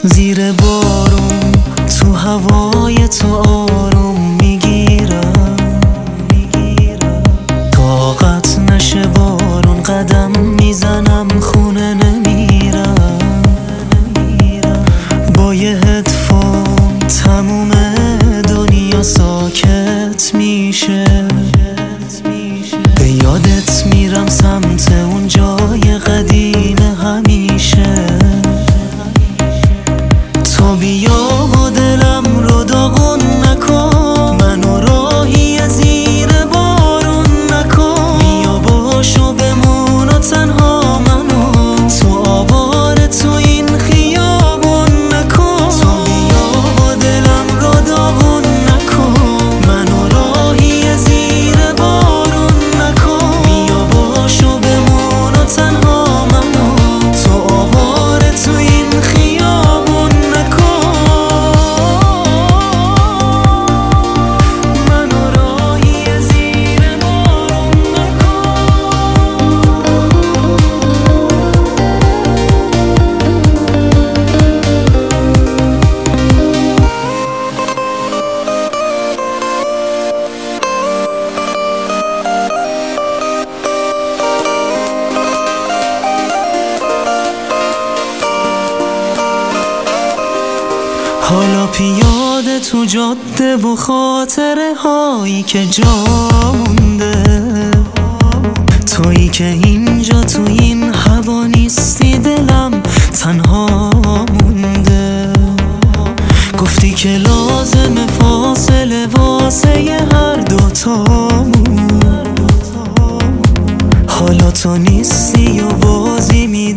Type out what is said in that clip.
زیر بارون تو هوای تو آروم میگیرم، طاقت نشه بارون قدم میزنم خونه نمیرم. با یه هدفون تموم دنیا ساکت میشه، به یادت میرم سمت اون جای قدیم همیشه. تو بیا و دلم رو داغون نکن، منو راهی زیر بارون نکن. بیا باشو بمون و تنها منو تو آواره تو این خیابون نکن. تو بیا و دلم رو داغون نکن، منو راهی زیر بارون نکن. بیا باشو بمون و تنها منو تو آواره تو این خیابون نکن. حالا پیاده تو جاده و خاطره هایی که جا مونده، تویی که اینجا تو این هوا نیستی، دلم تنها مونده. گفتی که لازم فاصله واسه هر دوتامون، حالا تو نیستی و بازی